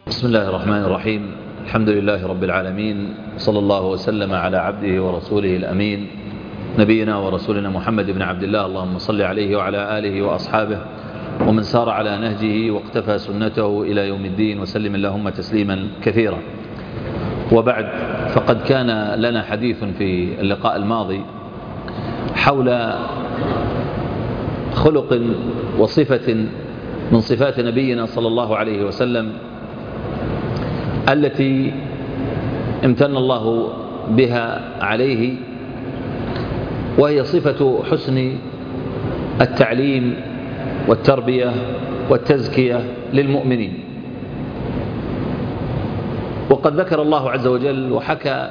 بسم الله الرحمن الرحيم. الحمد لله رب العالمين، صلى الله وسلم على عبده ورسوله الأمين نبينا ورسولنا محمد بن عبد الله، اللهم صل عليه وعلى آله وأصحابه ومن سار على نهجه واقتفى سنته إلى يوم الدين، وسلم اللهم تسليما كثيرا. وبعد، فقد كان لنا حديث في اللقاء الماضي حول خلق وصفة من صفات نبينا صلى الله عليه وسلم التي امتن الله بها عليه، وهي صفة حسن التعليم والتربية والتزكية للمؤمنين. وقد ذكر الله عز وجل وحكى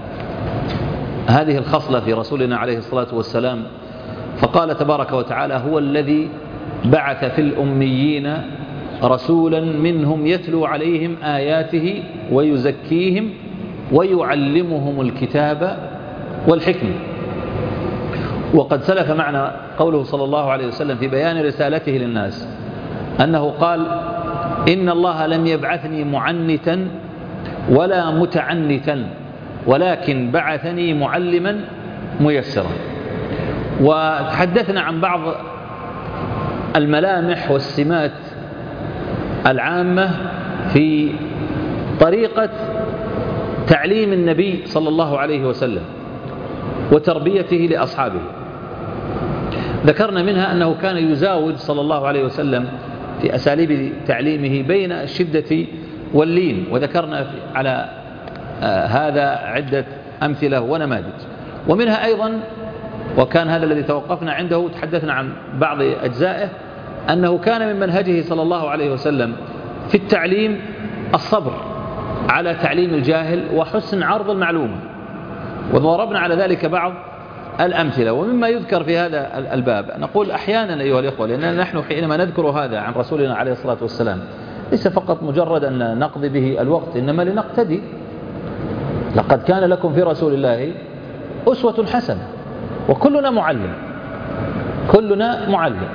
هذه الخصلة في رسولنا عليه الصلاة والسلام، فقال تبارك وتعالى: هو الذي بعث في الأميين رسولا منهم يتلو عليهم آياته ويزكيهم ويعلمهم الكتاب والحكمة. وقد سلف معنا قوله صلى الله عليه وسلم في بيان رسالته للناس أنه قال: إن الله لم يبعثني معنتا ولا متعنتا، ولكن بعثني معلما ميسرا. وتحدثنا عن بعض الملامح والسمات العامة في طريقة تعليم النبي صلى الله عليه وسلم وتربيته لأصحابه. ذكرنا منها أنه كان يزاوج صلى الله عليه وسلم في أساليب تعليمه بين الشدة واللين، وذكرنا على هذا عدة أمثلة ونماذج. ومنها أيضا، وكان هذا الذي توقفنا عنده، تحدثنا عن بعض أجزائه، أنه كان من منهجه صلى الله عليه وسلم في التعليم الصبر على تعليم الجاهل وحسن عرض المعلومة، وضربنا على ذلك بعض الأمثلة. ومما يذكر في هذا الباب نقول أحيانا أيها الإخوة، لأننا نحن حينما نذكر هذا عن رسولنا عليه الصلاة والسلام ليس فقط مجرد أن نقضي به الوقت، إنما لنقتدي. لقد كان لكم في رسول الله أسوة حسنة، وكلنا معلم، كلنا معلم.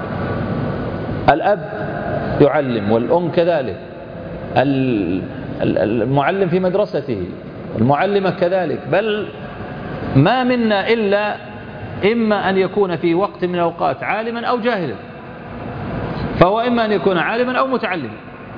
الأب يعلم، والأم كذلك، المعلم في مدرسته، المعلمة كذلك، بل ما منا إلا إما أن يكون في وقت من الأوقات عالما أو جاهلا، فهو إما أن يكون عالما أو متعلما.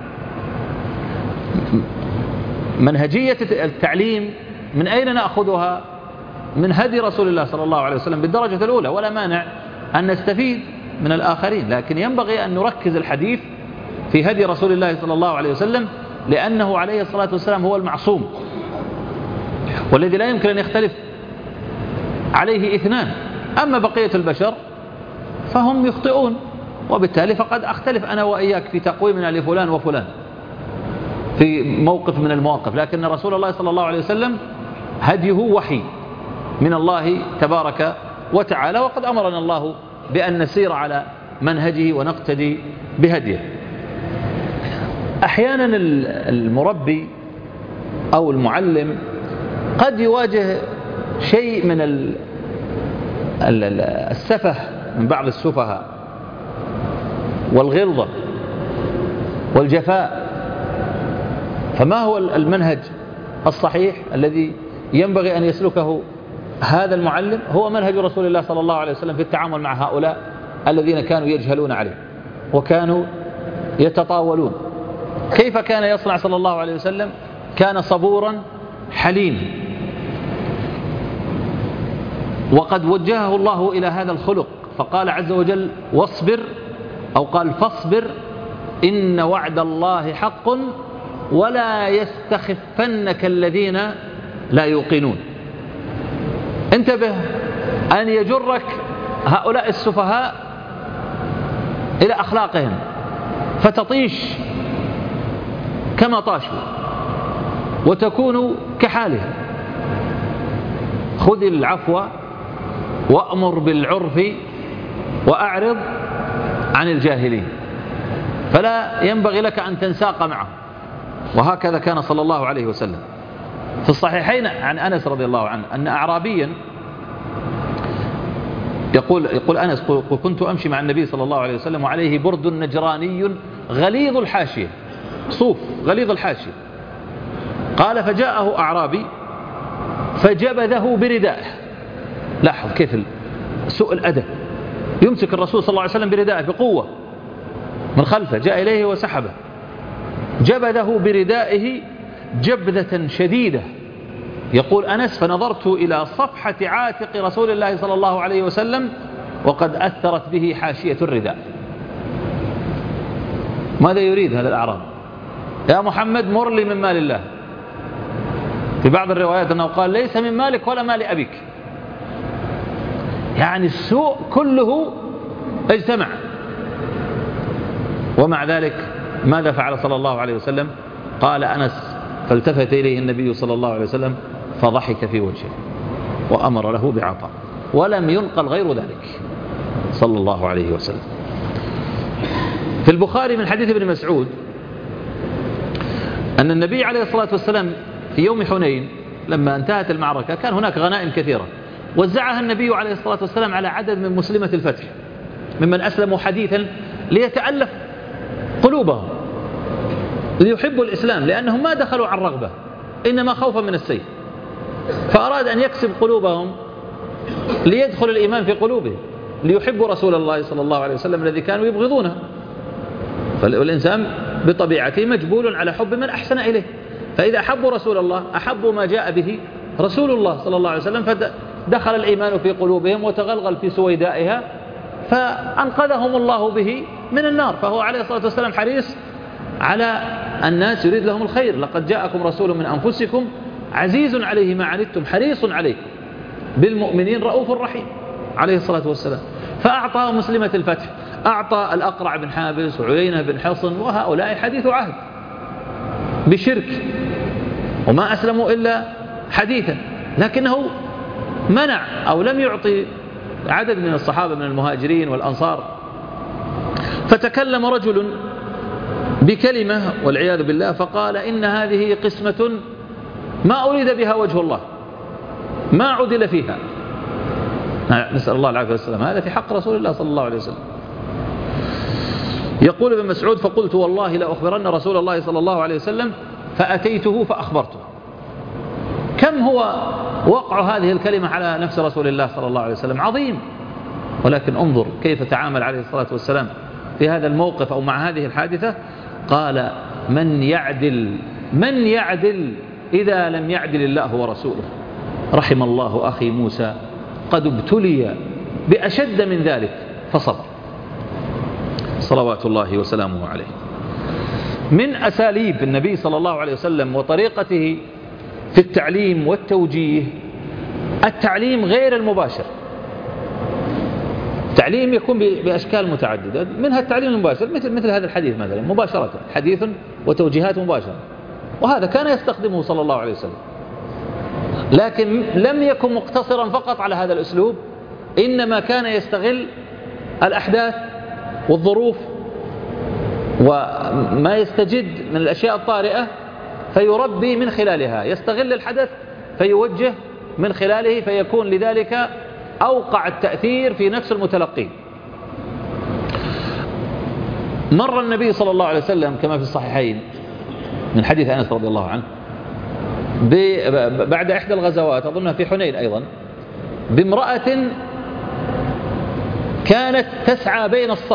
منهجية التعليم من أين نأخذها؟ من هدي رسول الله صلى الله عليه وسلم بالدرجة الأولى، ولا مانع أن نستفيد من الآخرين، لكن ينبغي أن نركز الحديث في هدي رسول الله صلى الله عليه وسلم، لأنه عليه الصلاة والسلام هو المعصوم، والذي لا يمكن أن يختلف عليه اثنان. أما بقية البشر فهم يخطئون، وبالتالي فقد أختلف أنا وإياك في تقويمنا لفلان وفلان في موقف من المواقف، لكن رسول الله صلى الله عليه وسلم هديه وحي من الله تبارك وتعالى، وقد أمرنا الله بأن نسير على منهجه ونقتدي بهديه. أحيانا المربي أو المعلم قد يواجه شيء من السفه من بعض السفهاء والغلظة والجفاء. فما هو المنهج الصحيح الذي ينبغي أن يسلكه هذا المعلم؟ هو منهج رسول الله صلى الله عليه وسلم في التعامل مع هؤلاء الذين كانوا يجهلون عليه وكانوا يتطاولون. كيف كان يصنع صلى الله عليه وسلم؟ كان صبورا حليم، وقد وجهه الله إلى هذا الخلق، فقال عز وجل: واصبر، أو قال فاصبر إن وعد الله حق ولا يستخفنك الذين لا يوقنون. انتبه أن يجرك هؤلاء السفهاء إلى أخلاقهم فتطيش كما طاشوا وتكون كحالهم. خذ العفو وأمر بالعرف وأعرض عن الجاهلين، فلا ينبغي لك أن تنساق معه. وهكذا كان صلى الله عليه وسلم. في الصحيحين عن أنس رضي الله عنه أن أعرابيا يقول أنس: كنت أمشي مع النبي صلى الله عليه وسلم وعليه برد نجراني غليظ الحاشية، صوف غليظ الحاشية. قال فجاءه أعرابي فجبذه بردائه. لاحظ كيف سوء الأدب، يمسك الرسول صلى الله عليه وسلم بردائه بقوة من خلفه، جاء إليه وسحبه، جبذه بردائه جبذة شديدة. يقول أنس فنظرت إلى صفحة عاتق رسول الله صلى الله عليه وسلم وقد أثرت به حاشية الرداء. ماذا يريد هذا الأعرابي؟ يا محمد مر لي من مال الله. في بعض الروايات أنه قال ليس من مالك ولا مال أبيك. يعني السوء كله اجتمع. ومع ذلك ماذا فعل صلى الله عليه وسلم؟ قال أنس فالتفت إليه النبي صلى الله عليه وسلم فضحك في وجهه وأمر له بعطاء، ولم ينقل غير ذلك صلى الله عليه وسلم. في البخاري من حديث ابن مسعود أن النبي عليه الصلاة والسلام في يوم حنين لما انتهت المعركة كان هناك غنائم كثيرة، وزعها النبي عليه الصلاة والسلام على عدد من مسلمة الفتح ممن أسلموا حديثا ليتألف قلوبهم، ليحبوا الإسلام، لأنهم ما دخلوا عن رغبة إنما خوفا من السيف، فأراد أن يكسب قلوبهم ليدخل الإيمان في قلوبهم، ليحبوا رسول الله صلى الله عليه وسلم الذي كانوا يبغضونه. فالإنسان بطبيعته مجبول على حب من أحسن إليه، فإذا أحبوا رسول الله أحبوا ما جاء به رسول الله صلى الله عليه وسلم، فدخل الإيمان في قلوبهم وتغلغل في سويدائها فأنقذهم الله به من النار. فهو عليه الصلاة والسلام حريص على الناس، يريد لهم الخير. لقد جاءكم رسول من أنفسكم عزيز عليه ما عنتم حريص عليكم بالمؤمنين رؤوف رحيم عليه الصلاة والسلام. فأعطى مسلمة الفتح، أعطى الأقرع بن حابس وعيينة بن حصن، وهؤلاء حديث عهد بشرك وما أسلموا إلا حديثا، لكنه منع أو لم يعطي عدد من الصحابة من المهاجرين والأنصار. فتكلم رجل بكلمة والعياذ بالله فقال إن هذه قسمة ما أريد بها وجه الله، ما عدل فيها. نسأل الله العافية والسلام. هذا في حق رسول الله صلى الله عليه وسلم. يقول ابن مسعود فقلت والله لأخبرن رسول الله صلى الله عليه وسلم فأتيته فأخبرته. كم هو وقع هذه الكلمة على نفس رسول الله صلى الله عليه وسلم عظيم، ولكن انظر كيف تعامل عليه الصلاة والسلام في هذا الموقف أو مع هذه الحادثة. قال من يعدل إذا لم يعدل الله ورسوله. رحم الله أخي موسى قد ابتلي بأشد من ذلك فصبر صلوات الله وسلامه عليه. من أساليب النبي صلى الله عليه وسلم وطريقته في التعليم والتوجيه التعليم غير المباشر. التعليم يكون بأشكال متعددة، منها التعليم المباشر مثل هذا الحديث مثلا مباشرة، حديث وتوجيهات مباشرة، وهذا كان يستخدمه صلى الله عليه وسلم، لكن لم يكن مقتصرا فقط على هذا الأسلوب، إنما كان يستغل الأحداث والظروف وما يستجد من الأشياء الطارئة فيربي من خلالها، يستغل الحدث فيوجه من خلاله، فيكون لذلك أوقع التأثير في نفس المتلقين. مر النبي صلى الله عليه وسلم كما في الصحيحين من حديث أنس رضي الله عنه بعد إحدى الغزوات أظنها في حنين أيضا بامرأة كانت تسعى بين الصف،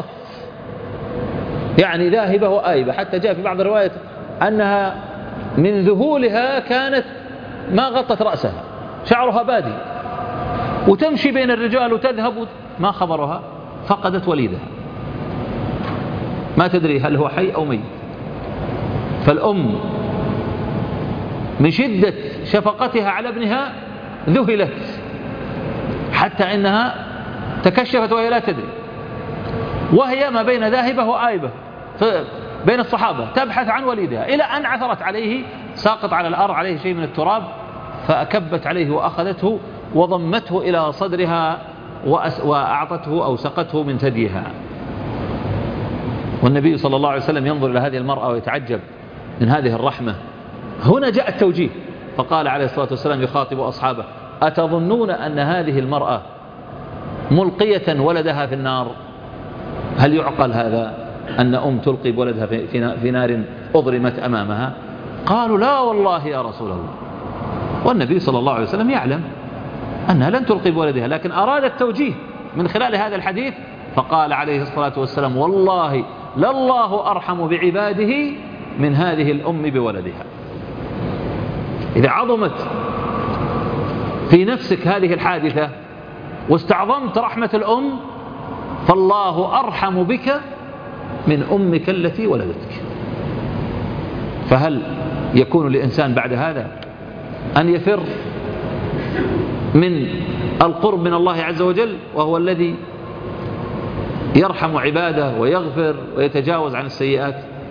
يعني ذاهبة وآيبة، حتى جاء في بعض الروايات أنها من ذهولها كانت ما غطت رأسها، شعرها بادي، وتمشي بين الرجال وتذهب، ما خبرها فقدت وليدها، ما تدري هل هو حي أو ميت. فالأم من شدة شفقتها على ابنها ذهلت حتى إنها تكشفت وهي لا تدري، وهي ما بين ذاهبة وآيبة بين الصحابة تبحث عن وليدها، إلى أن عثرت عليه ساقط على الأرض عليه شيء من التراب، فأكبت عليه وأخذته وضمته إلى صدرها وأعطته أو سقته من ثديها. والنبي صلى الله عليه وسلم ينظر إلى هذه المرأة ويتعجب من هذه الرحمة. هنا جاء التوجيه، فقال عليه الصلاة والسلام يخاطب أصحابه أتظنون أن هذه المرأة ملقية ولدها في النار؟ هل يعقل هذا؟ أن تلقي بولدها في نار أضرمت أمامها؟ قالوا لا والله يا رسول الله. والنبي صلى الله عليه وسلم يعلم أنها لن تلقي بولدها، لكن أراد التوجيه من خلال هذا الحديث، فقال عليه الصلاة والسلام والله لله أرحم بعباده من هذه الأم بولدها. إذا عظمت في نفسك هذه الحادثة واستعظمت رحمة الأم، فالله أرحم بك من أمك التي ولدتك. فهل يكون للإنسان بعد هذا أن يفر من القرب من الله عز وجل، وهو الذي يرحم عباده ويغفر ويتجاوز عن السيئات؟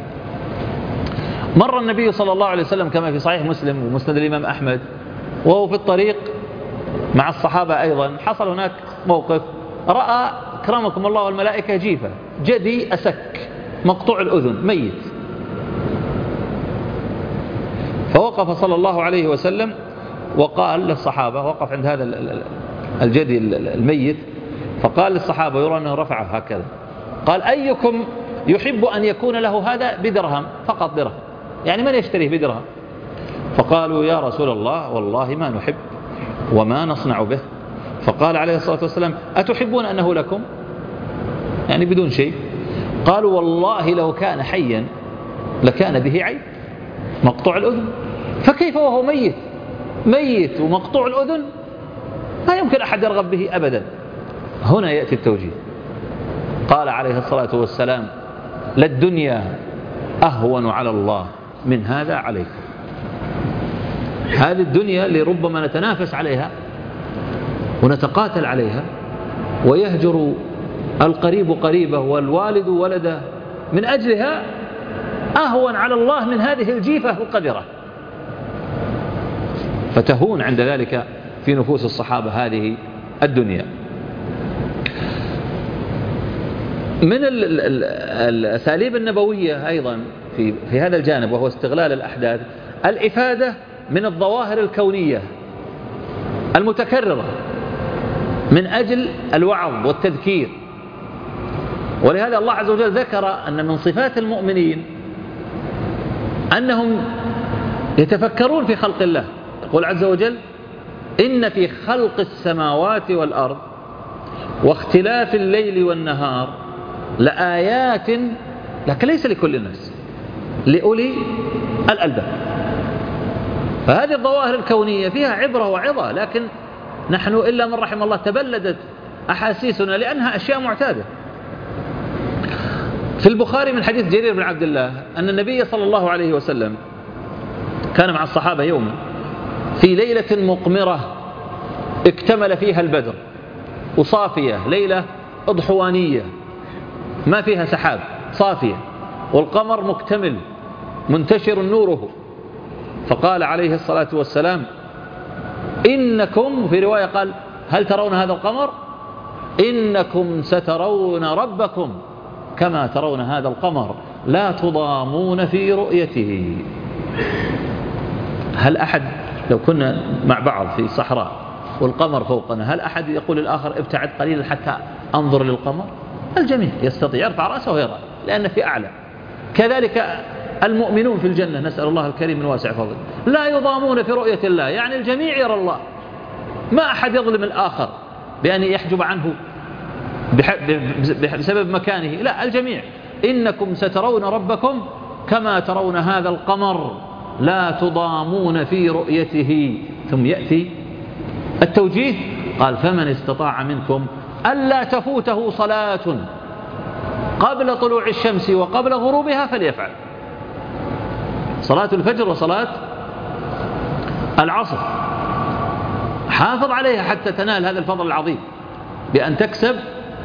مر النبي صلى الله عليه وسلم كما في صحيح مسلم ومسند الإمام أحمد وهو في الطريق مع الصحابة أيضا، حصل هناك موقف، رأى أكرمكم الله والملائكة جيفة، جدي أسك مقطوع الأذن ميت، فوقف صلى الله عليه وسلم وقال للصحابة، وقف عند هذا الجدي الميت، فقال للصحابة يرى أنه رفعه هكذا، قال أيكم يحب أن يكون له هذا بدرهم، فقط درهم، يعني من يشتريه بدرهم؟ فقالوا يا رسول الله والله ما نحب وما نصنع به. فقال عليه الصلاة والسلام أتحبون أنه لكم؟ يعني بدون شيء. قالوا والله لو كان حيا لكان به عيب، مقطوع الأذن، فكيف وهو ميت ومقطوع الأذن؟ ما يمكن أحد يرغب به أبدا. هنا يأتي التوجيه. قال عليه الصلاة والسلام للدنيا أهون على الله من هذا عليكم. هذه الدنيا اللي ربما نتنافس عليها ونتقاتل عليها، ويهجر القريب قريبه والوالد ولده من أجلها، أهون على الله من هذه الجيفة القذرة. فتهون عند ذلك في نفوس الصحابة هذه الدنيا. من الأساليب النبوية أيضا في هذا الجانب، وهو استغلال الأحداث، الإفادة من الظواهر الكونية المتكررة من أجل الوعظ والتذكير. ولهذا الله عز وجل ذكر أن من صفات المؤمنين أنهم يتفكرون في خلق الله. يقول عز وجل إن في خلق السماوات والأرض واختلاف الليل والنهار لآيات، لكن ليس لكل الناس، لأولي الألباب. فهذه الظواهر الكونية فيها عبرة وعظة، لكن نحن إلا من رحم الله تبلدت أحاسيسنا لأنها أشياء معتادة. في البخاري من حديث جرير بن عبد الله أن النبي صلى الله عليه وسلم كان مع الصحابة يوما في ليلة مقمرة اكتمل فيها البدر، وصافية، ليلة أضحوانية ما فيها سحاب، صافية، والقمر مكتمل منتشر نوره. فقال عليه الصلاة والسلام إنكم، في رواية قال هل ترون هذا القمر؟ إنكم سترون ربكم كما ترون هذا القمر لا تضامون في رؤيته. هل أحد لو كنا مع بعض في صحراء والقمر فوقنا، هل أحد يقول للآخر ابتعد قليلا حتى أنظر للقمر؟ الجميع يستطيع يرفع رأسه ويرى لأن في أعلى. كذلك المؤمنون في الجنة، نسأل الله الكريم من واسع فضله، لا يضامون في رؤية الله، يعني الجميع يرى الله، ما أحد يظلم الآخر بأن يحجب عنه بسبب مكانه، لا، الجميع. إنكم سترون ربكم كما ترون هذا القمر لا تضامون في رؤيته. ثم يأتي التوجيه، قال فمن استطاع منكم ألا تفوته صلاة قبل طلوع الشمس وقبل غروبها فليفعل. صلاة الفجر وصلاة العصر حافظ عليها حتى تنال هذا الفضل العظيم بأن تكسب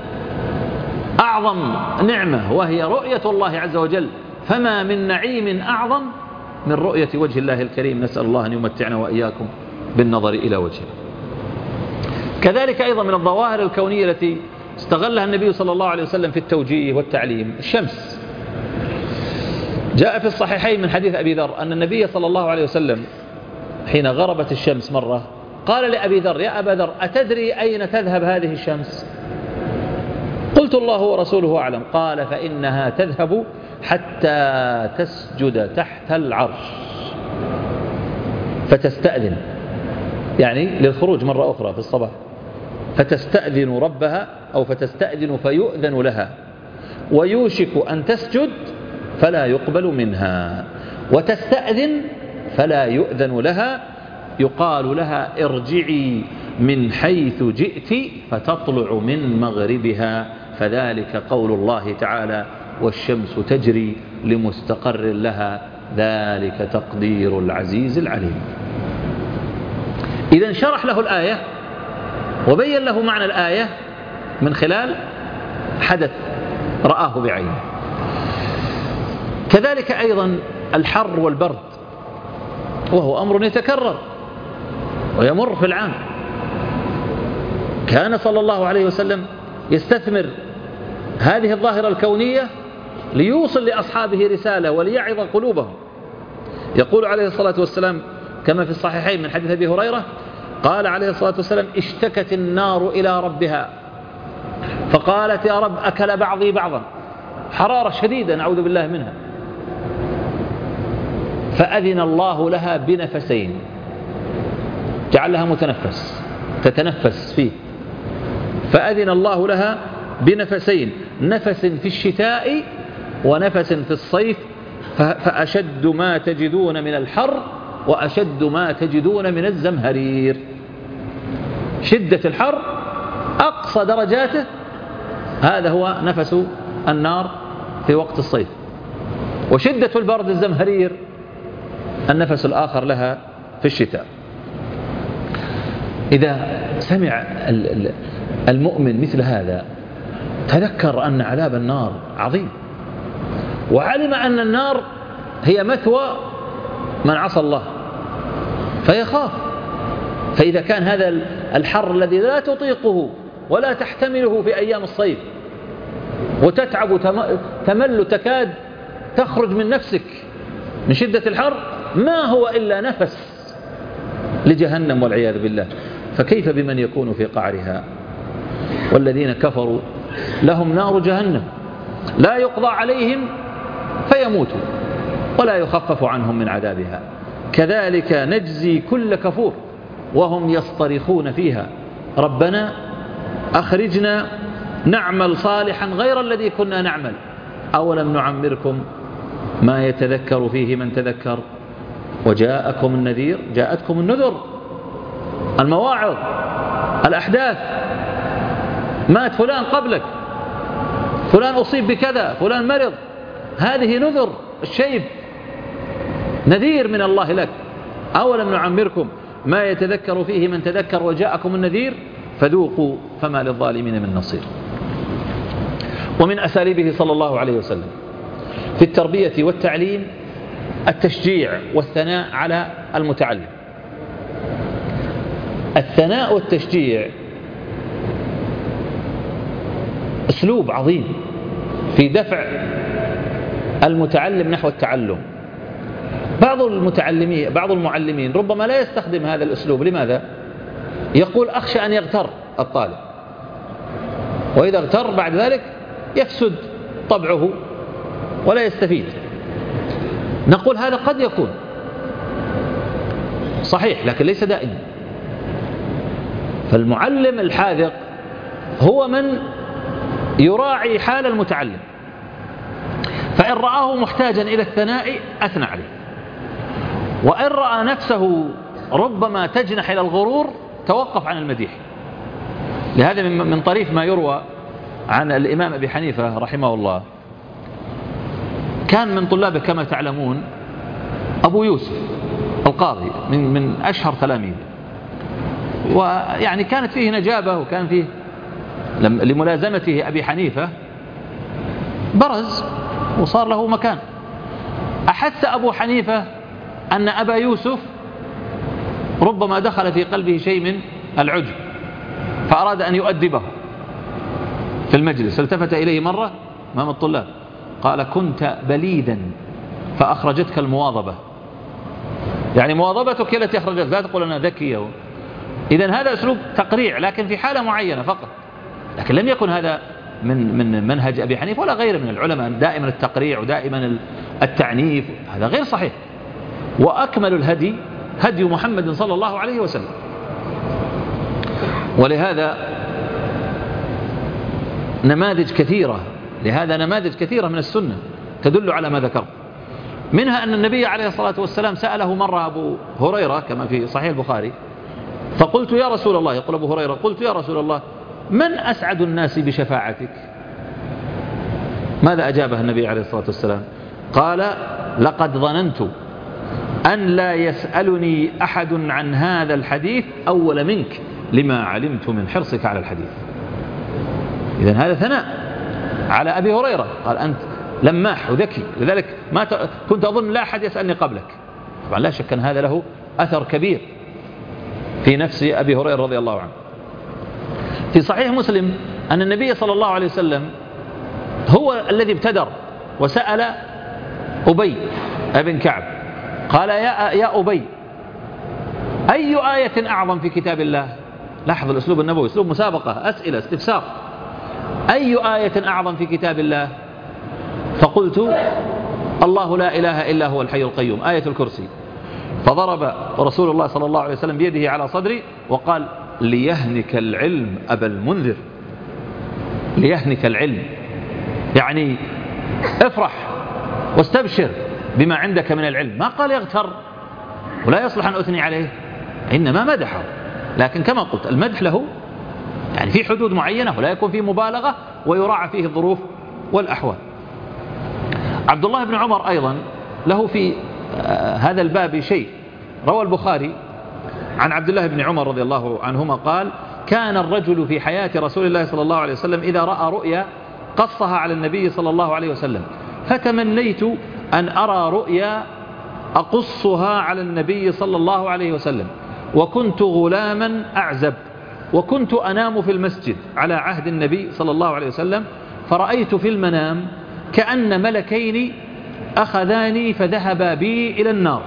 أعظم نعمة وهي رؤية الله عز وجل. فما من نعيم أعظم من رؤية وجه الله الكريم، نسأل الله أن يمتعنا وإياكم بالنظر إلى وجهه. كذلك أيضا من الظواهر الكونية التي استغلها النبي صلى الله عليه وسلم في التوجيه والتعليم الشمس. جاء في الصحيحين من حديث أبي ذر أن النبي صلى الله عليه وسلم حين غربت الشمس مرة قال لأبي ذر يا أبا ذر أتدري أين تذهب هذه الشمس؟ قلت قلت الله ورسوله أعلم. قال فإنها تذهب حتى تسجد تحت العرش فتستأذن، يعني للخروج مرة أخرى في الصباح، فتستأذن ربها أو فتستأذن فيؤذن لها، ويوشك أن تسجد فلا يقبل منها، وتستأذن فلا يؤذن لها، يقال لها ارجعي من حيث جئت فتطلع من مغربها، فذلك قول الله تعالى والشمس تجري لمستقر لها ذلك تقدير العزيز العليم. إذن شرح له الآية وبين له معنى الآية من خلال حدث رآه بعينه. كذلك أيضا الحر والبرد، وهو أمر يتكرر ويمر في العام. كان صلى الله عليه وسلم يستثمر هذه الظاهرة الكونية ليوصل لأصحابه رسالة وليعظ قلوبهم. يقول عليه الصلاة والسلام كما في الصحيحين من حديث أبي هريرة قال عليه الصلاة والسلام اشتكت النار إلى ربها فقالت يا رب أكل بعضي بعضا، حرارة شديدة نعوذ بالله منها، فأذن الله لها بنفسين، جعل لها متنفس تتنفس فيه، فأذن الله لها بنفسين، نفس في الشتاء ونفس في الصيف، فأشد ما تجدون من الحر وأشد ما تجدون من الزمهرير. شدة الحر أقصى درجاته هذا هو نفس النار في وقت الصيف، وشدة البرد الزمهرير النفس الآخر لها في الشتاء. إذا سمع المؤمن مثل هذا تذكر أن عذاب النار عظيم، وعلم أن النار هي مثوى من عصى الله فيخاف. فإذا كان هذا الحر الذي لا تطيقه ولا تحتمله في أيام الصيف وتتعب تمل تكاد تخرج من نفسك من شدة الحر، ما هو إلا نفس لجهنم والعياذ بالله، فكيف بمن يكون في قعرها؟ والذين كفروا لهم نار جهنم لا يقضى عليهم فيموتوا ولا يخفف عنهم من عذابها كذلك نجزي كل كفور وهم يصطرخون فيها ربنا أخرجنا نعمل صالحا غير الذي كنا نعمل أولم نعمركم ما يتذكر فيه من تذكر وجاءكم النذير. جاءتكم النذر، المواعظ، الأحداث، مات فلان قبلك، فلان أصيب بكذا، فلان مرض، هذه نذر الشيب، نذير من الله لك. أولم نعمركم ما يتذكر فيه من تذكر وجاءكم النذير فذوقوا فما للظالمين من نصير. ومن أساليبه صلى الله عليه وسلم في التربية والتعليم التشجيع والثناء على المتعلم. الثناء والتشجيع أسلوب عظيم في دفع المتعلم نحو التعلم. بعض المعلمين ربما لا يستخدم هذا الأسلوب. لماذا؟ يقول أخشى أن يغتر الطالب، وإذا اغتر بعد ذلك يفسد طبعه ولا يستفيد. نقول هذا قد يكون صحيح لكن ليس دائما. فالمعلم الحاذق هو من يراعي حال المتعلم، فإن رآه محتاجا إلى الثناء أثنى عليه، وإن رأى نفسه ربما تجنح إلى الغرور توقف عن المديح. لهذا من طريف ما يروى عن الإمام أبي حنيفة رحمه الله، كان من طلابه كما تعلمون أبو يوسف القاضي من أشهر تلاميذه، ويعني كانت فيه نجابة وكان فيه لملازمته أبي حنيفة برز وصار له مكان. أحس أبو حنيفة أن أبا يوسف ربما دخل في قلبه شيء من العجب، فأراد أن يؤدبه في المجلس. التفت إليه مرة أمام الطلاب قال كنت بليدا فأخرجتك المواظبة، يعني مواظبتك التي أخرجتك، لا تقول أنا ذكي. إذن هذا أسلوب تقريع لكن في حالة معينة فقط، لكن لم يكن هذا من منهج أبي حنيفة ولا غيره من العلماء، دائما التقريع ودائما التعنيف، هذا غير صحيح. وأكمل الهدي هدي محمد صلى الله عليه وسلم. ولهذا نماذج كثيرة من السنة تدل على ما ذكرت، منها أن النبي عليه الصلاة والسلام سأله مرة أبو هريرة كما في صحيح البخاري، فقلت يا رسول الله، يقول أبو هريرة، قلت يا رسول الله من أسعد الناس بشفاعتك؟ ماذا أجابه النبي عليه الصلاة والسلام؟ قال لقد ظننت أن لا يسألني أحد عن هذا الحديث أول منك لما علمت من حرصك على الحديث. إذن هذا ثناء على أبي هريرة، قال أنت لماح وذكي، لذلك كنت أظن لا أحد يسألني قبلك. طبعا لا شك أن هذا له أثر كبير في نفس أبي هريرة رضي الله عنه. في صحيح مسلم أن النبي صلى الله عليه وسلم هو الذي ابتدر وسأل أبي بن كعب، قال يا أبي أي آية أعظم في كتاب الله؟ لاحظ الأسلوب النبوي، أسلوب مسابقة، أسئلة، استفسار. أي آية أعظم في كتاب الله؟ فقلت الله لا إله إلا هو الحي القيوم، آية الكرسي. فضرب رسول الله صلى الله عليه وسلم بيده على صدري وقال ليهنك العلم أبا المنذر. ليهنك العلم يعني افرح واستبشر بما عندك من العلم. ما قال يغتر، ولا يصلح أن أثني عليه، إنما مدحه. لكن كما قلت المدح له يعني في حدود معينة، ولا يكون فيه مبالغة، ويراعى فيه الظروف والأحوال. عبد الله بن عمر أيضا له في هذا الباب شيء. روى البخاري عن عبد الله بن عمر رضي الله عنهما قال كان الرجل في حياة رسول الله صلى الله عليه وسلم إذا رأى رؤيا قصها على النبي صلى الله عليه وسلم، فتمنيت أن أرى رؤيا أقصها على النبي صلى الله عليه وسلم، وكنت غلاما أعزب، وكنت أنام في المسجد على عهد النبي صلى الله عليه وسلم، فرأيت في المنام كأن ملكين أخذاني فذهبا بي إلى النار،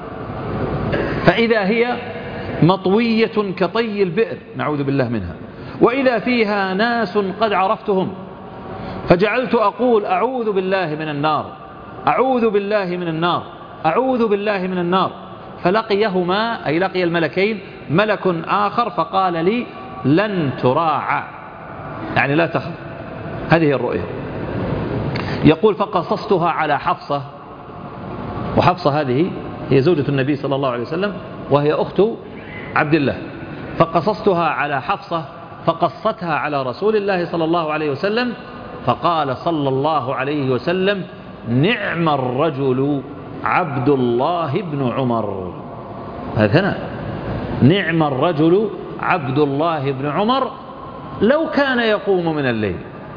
فإذا هي مطوية كطي البئر، نعوذ بالله منها، وإذا فيها ناس قد عرفتهم، فجعلت أقول أعوذ بالله من النار، أعوذ بالله من النار، أعوذ بالله من النار. فلقيهما أي لقي الملكين ملك آخر فقال لي لن تراعى، يعني لا تخف. هذه الرؤية. يقول فقصصتها على حفصة، وحفصة هذه هي زوجة النبي صلى الله عليه وسلم وهي أخت عبد الله، فقصصتها على حفصة فقصتها على رسول الله صلى الله عليه وسلم، فقال صلى الله عليه وسلم نعم الرجل عبد الله بن عمر. هذا نعم الرجل عبد الله بن عمر لو كان يقوم من الليل.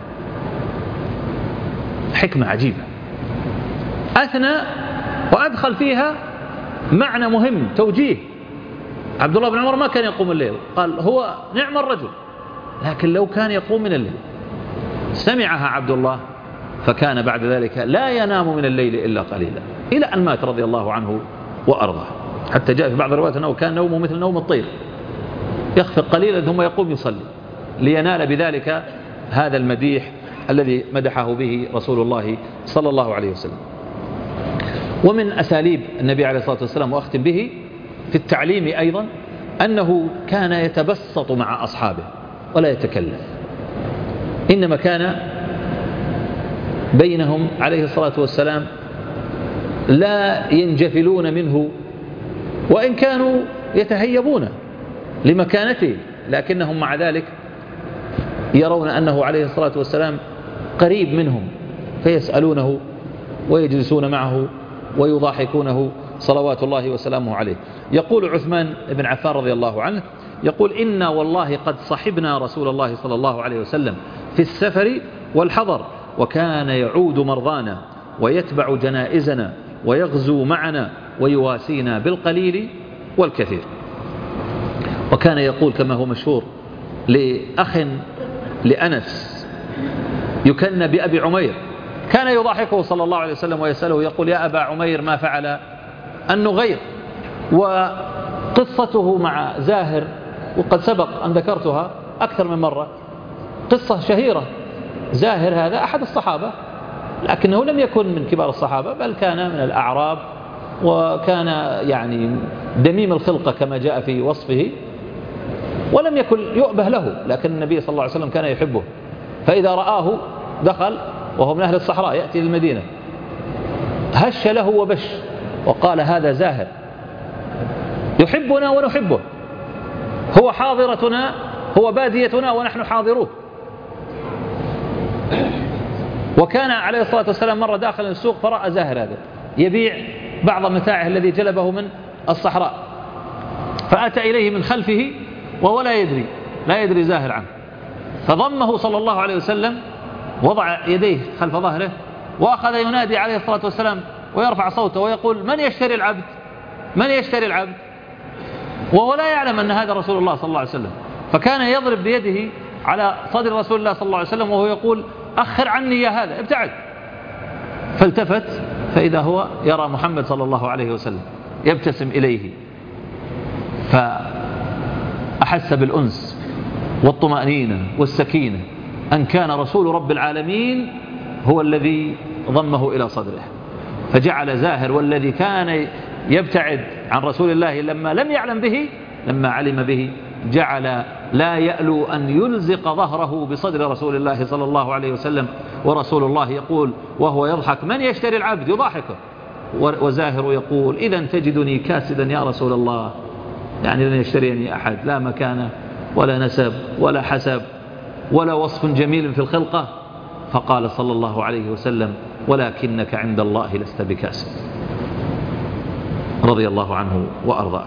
حكمة عجيبة، أثنى وأدخل فيها معنى مهم، توجيه. عبد الله بن عمر ما كان يقوم الليل، قال هو نعم الرجل، لكن لو كان يقوم من الليل. سمعها عبد الله فكان بعد ذلك لا ينام من الليل إلا قليلا، إلى أن مات رضي الله عنه وأرضاه. حتى جاء في بعض الروايات أنه كان نومه مثل نوم الطير، يخفق قليلا ثم يقوم يصلي، لينال بذلك هذا المديح الذي مدحه به رسول الله صلى الله عليه وسلم. ومن أساليب النبي عليه الصلاة والسلام، وأختم به، في التعليم أيضا أنه كان يتبسط مع أصحابه ولا يتكلف، إنما كان بينهم عليه الصلاة والسلام لا ينجفلون منه، وإن كانوا يتهيبون لمكانته، لكنهم مع ذلك يرون أنه عليه الصلاة والسلام قريب منهم، فيسألونه ويجلسون معه ويضاحكونه صلوات الله وسلامه عليه. يقول عثمان بن عفان رضي الله عنه، يقول إنا والله قد صحبنا رسول الله صلى الله عليه وسلم في السفر والحضر، وكان يعود مرضانا ويتبع جنائزنا ويغزو معنا ويواسينا بالقليل والكثير. وكان يقول كما هو مشهور لأخ لأنس يكن بأبي عمير، كان يضاحكه صلى الله عليه وسلم ويسأله يقول يا أبا عمير ما فعل النغير. وقصته مع زاهر وقد سبق أن ذكرتها أكثر من مرة، قصة شهيرة زاهر هذا أحد الصحابة، لكنه لم يكن من كبار الصحابة، بل كان من الأعراب، وكان يعني دميم الخلقة كما جاء في وصفه، ولم يكن يؤبه له، لكن النبي صلى الله عليه وسلم كان يحبه، فإذا رآه دخل، وهو من أهل الصحراء يأتي للمدينة، هش له وبش وقال هذا زاهر يحبنا ونحبه، هو حاضرتنا، هو باديتنا ونحن حاضروه. وكان عليه الصلاة والسلام مرة داخل السوق فرأى زاهر هذا يبيع بعض متاعه الذي جلبه من الصحراء، فأتى إليه من خلفه وهو لا يدري زاهر عنه، فضمه صلى الله عليه وسلم، وضع يديه خلف ظهره، وأخذ ينادي عليه الصلاة والسلام ويرفع صوته ويقول من يشتري العبد، من يشتري العبد، وهو لا يعلم أن هذا رسول الله صلى الله عليه وسلم، فكان يضرب بيده على صدر رسول الله صلى الله عليه وسلم وهو يقول أخر عني يا هذا، ابتعد. فالتفت فإذا هو يرى محمد صلى الله عليه وسلم يبتسم إليه، فأحس بالأنس والطمأنينة والسكينة أن كان رسول رب العالمين هو الذي ضمه إلى صدره، فجعل زاهر والذي كان يبتعد عن رسول الله لما لم يعلم به، لما علم به جعل لا يألو أن يلزق ظهره بصدر رسول الله صلى الله عليه وسلم، ورسول الله يقول وهو يضحك من يشتري العبد، يضاحكه، وزاهر يقول إذا تجدني كاسدا يا رسول الله، يعني لن يشتريني أحد، لا مكانة ولا نسب ولا حسب ولا وصف جميل في الخلقة. فقال صلى الله عليه وسلم ولكنك عند الله لست بكاسد، رضي الله عنه وأرضاه.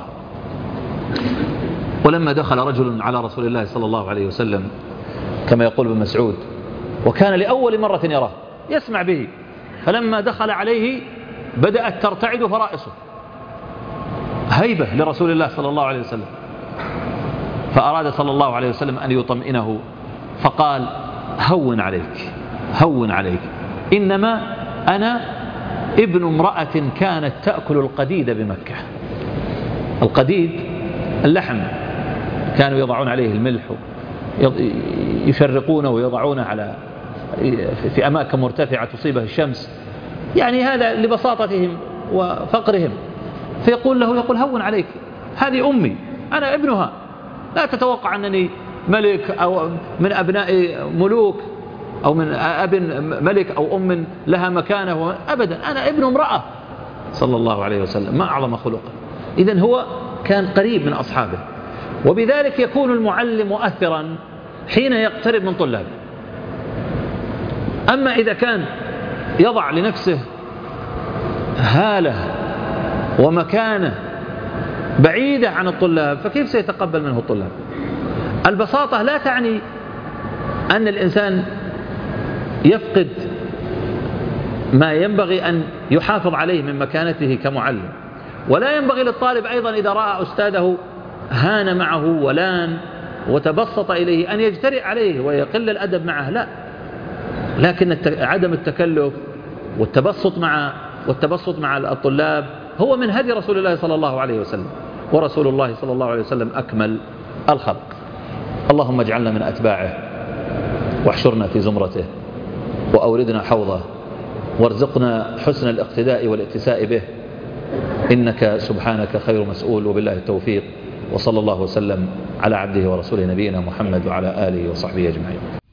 ولما دخل رجل على رسول الله صلى الله عليه وسلم كما يقول ابن مسعود، وكان لأول مرة يراه يسمع به، فلما دخل عليه بدأت ترتعد فرائصه، هيبة لرسول الله صلى الله عليه وسلم، فأراد صلى الله عليه وسلم أن يطمئنه فقال هون عليك، هون عليك، إنما أنا ابن امرأة كانت تأكل القديد بمكة. القديد اللحم، كانوا يضعون عليه الملح، يشرقونه ويضعونه على في أماكن مرتفعة تصيبه الشمس، يعني هذا لبساطتهم وفقرهم، فيقول له، يقول هون عليك، هذه أمي أنا ابنها، لا تتوقع أنني ملك أو من أبناء ملوك أو من أب ملك أو أم لها مكانة، أبدا، أنا ابن امرأة صلى الله عليه وسلم، ما أعظم خلقه. إذن هو كان قريب من أصحابه، وبذلك يكون المعلم مؤثرا حين يقترب من طلابه. أما إذا كان يضع لنفسه هالة ومكانة بعيدة عن الطلاب، فكيف سيتقبل منه الطلاب؟ البساطة لا تعني أن الإنسان يفقد ما ينبغي أن يحافظ عليه من مكانته كمعلم، ولا ينبغي للطالب أيضا إذا رأى أستاذه هان معه ولان وتبسط إليه أن يجترئ عليه ويقل الأدب معه، لا، لكن عدم التكلف والتبسط مع الطلاب هو من هدي رسول الله صلى الله عليه وسلم، ورسول الله صلى الله عليه وسلم أكمل الخلق. اللهم اجعلنا من أتباعه، واحشرنا في زمرته، وأوردنا حوضه، وارزقنا حسن الاقتداء والاتساء به، إنك سبحانك خير مسؤول، وبالله التوفيق، وصلى الله وسلم على عبده ورسوله نبينا محمد وعلى آله وصحبه أجمعين.